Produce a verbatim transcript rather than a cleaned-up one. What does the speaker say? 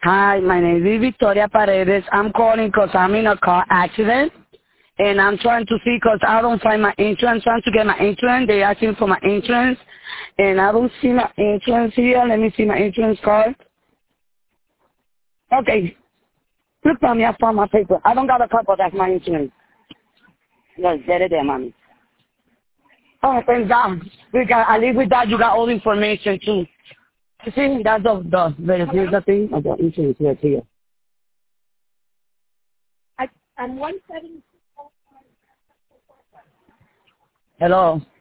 Hi, my name is Victoria Paredes. I'm calling because I'm in a car accident, and I'm trying to see because I don't find my insurance. Trying to get my insurance. They asking for my insurance, and I don't see my insurance here. Let me see my insurance card. Okay, look for me. I found my paper. I don't got a car, but that's my insurance. Yes, get it there, mommy. Oh, thank God. We got, at least with that, you got all the information, too. You see, that's the, the, the, here's the thing. I got insurance right here. I, I'm one seven. Hello.